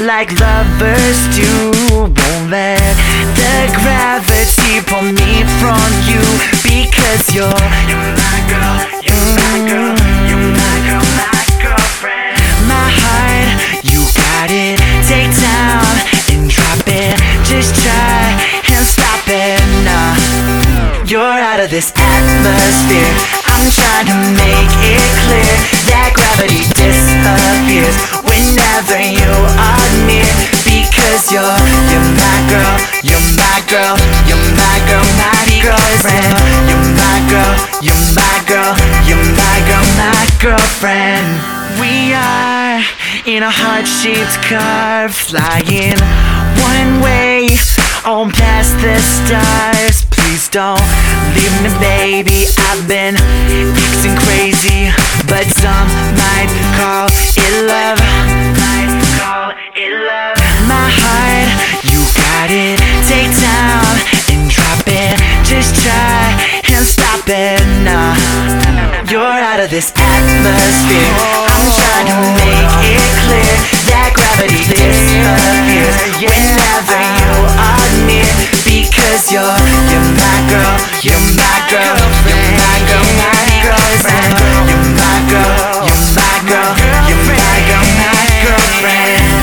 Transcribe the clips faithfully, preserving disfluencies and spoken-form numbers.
like lovers do. Won't let the gravity pull me from you, because you're, you're my girl, you're my girl, you're my girl, my girlfriend. My heart, you got it. Take down and drop it. Just try and stop it. Nah, you're out of this atmosphere. I'm trying to make it clear that gravity disappears whenever you are near, because you're, you're my girl, you're my girl, you're my girl, my girlfriend. You're my girl, you're my girl, you're my girl, my girlfriend. We are in a heart-shaped car, flying one way on past the stars. Please don't leave me, baby. I've been acting crazy, but some might call it love. Might call it love. My heart, you got it. Take down and drop it. Just try and stop it. Nah, you're out of this atmosphere. I'm trying to make it clear that gravity disappears whenever you are near, because you're, you're my girl, you're my girl, you're my girl, my girlfriend. You're my girl, you're my girl, you're my girl, my girlfriend.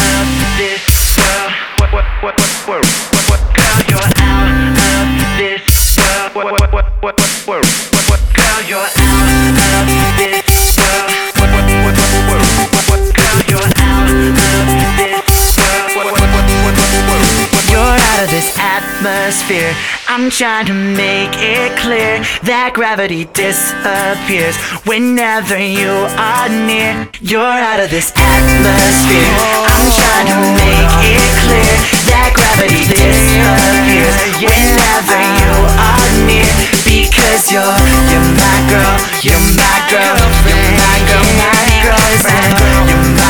This world, what, what, what, what, what, what, what, girl, you're out of this world. What, what, what, what, what, what, what, what, girl, you're out of this world. What, what, what, what, what, what, what, girl, you're out of this world. What, what, what, what, what, what, you're out of this atmosphere. I'm trying to make it clear that gravity disappears whenever you are near. You're out of this atmosphere. I'm trying to make it clear that gravity disappears whenever you are near, because you're, you're my girl, you're my girl, you're my girl, my girlfriend. You're my